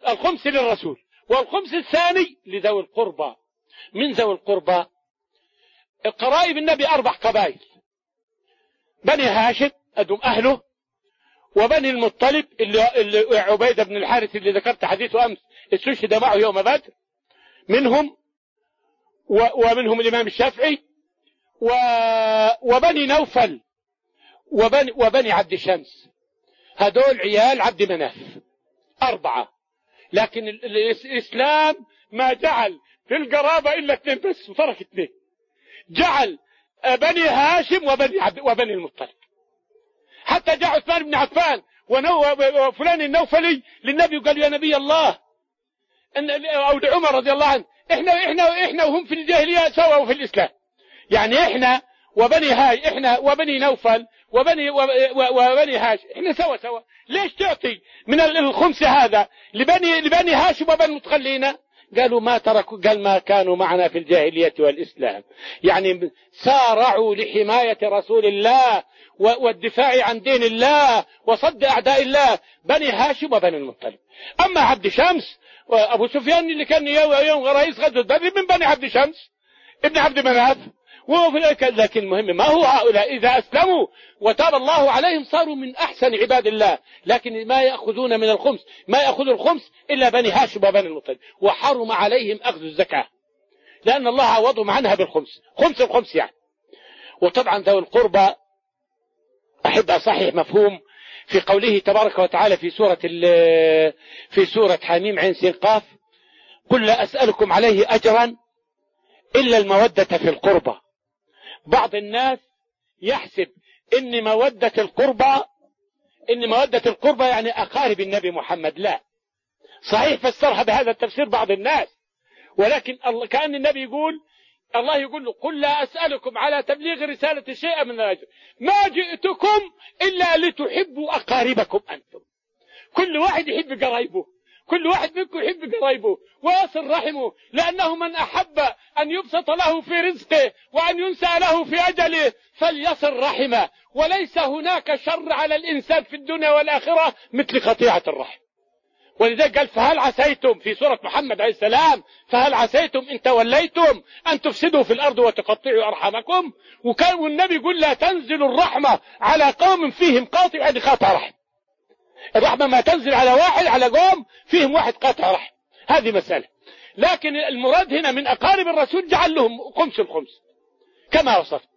الخمس للرسول، والخمس الثاني لذوي القربى. من ذوي القربى قرائب النبي 4 قبائل: بني هاشم أدم أهله، وبني المطلب اللي عبيدة بن الحارث اللي ذكرت حديثه أمس استشهد معه يوم بدر منهم، ومنهم الإمام الشافعي، وبني نوفل، وبني عبد شمس. هدول عيال عبد مناف 4. لكن الإسلام ما جعل في القرابة إلا 2 بس، وترك 2. جعل بني هاشم وبني المطلب. حتى جاء عثمان بن عفان وفلان النوفلي للنبي وقال: يا نبي الله، أو لعمر رضي الله عنه، إحنا وهم في الجاهلية سوا في الإسلام. يعني إحنا وبني نوفل وبني هاشم إحنا سوا. ليش تعطي من الخمس هذا لبني هاشم وبني متخلينا؟ قالوا ما تركوا، قال ما كانوا معنا في الجاهلية والإسلام. يعني سارعوا لحماية رسول الله والدفاع عن دين الله وصد أعداء الله، بني هاشم وبني المطلب. أما عبد شمس وأبو سفيان اللي كان يوم رئيس غزوة بدر من بني عبد شمس ابن عبد مناف. لكن المهم ما هو هؤلاء إذا أسلموا وتاب الله عليهم صاروا من أحسن عباد الله، لكن ما يأخذون من الخمس، ما يأخذ الخمس إلا بني هاشم وبني المطلب، وحرم عليهم أخذ الزكاة لأن الله عوضهم عنها بالخمس، الخمس يعني. وطبعا ذوي القربى أحب أصحح مفهوم في قوله تبارك وتعالى في سورة حميم عين سين قاف: قل لا أسألكم عليه أجرا إلا المودة في القربى. بعض الناس يحسب إن مودة القربى يعني أقارب النبي محمد. لا، صحيح فسرها بهذا التفسير بعض الناس، ولكن كأن النبي يقول، الله يقول له: قل لا أسألكم على تبليغ رسالة شيئا من الأجر، ما جئتكم إلا لتحبوا أقاربكم أنتم. كل واحد يحب قرايبه، كل واحد منكم يحب قرايبه ويصل رحمه، لأنه من أحب أن يبسط له في رزقه وأن ينسى له في أجله فليصل رحمه. وليس هناك شر على الإنسان في الدنيا والآخرة مثل قطيعة الرحم. ولذلك قال: فهل عسيتم في سورة محمد عليه السلام، فهل عسيتم إن توليتم أن تفسدوا في الأرض وتقطعوا أرحامكم. والنبي يقول: لا تنزل الرحمة على قوم فيهم قاطع، يعني قاطع رحم. الرحمة ما تنزل على واحد، على قوم فيهم واحد قاطع رحم، هذه مسألة. لكن المراد هنا من أقارب الرسول جعل لهم الخمس كما وصفت.